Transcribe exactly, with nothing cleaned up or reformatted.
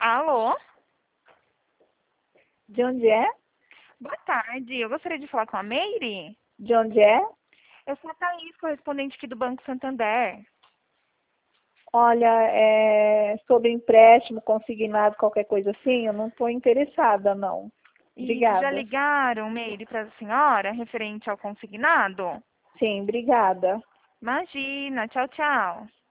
Alô? De onde é? Boa tarde. Eu gostaria de falar com a Meire. De onde é? Eu sou a Thaís, correspondente aqui do Banco Santander. Olha, é sobre empréstimo consignado, qualquer coisa assim, eu não estou interessada, não. Isso, já Obrigada. ligaram, Meire, para a senhora, referente ao consignado? Sim, obrigada. Imagina. Tchau, tchau.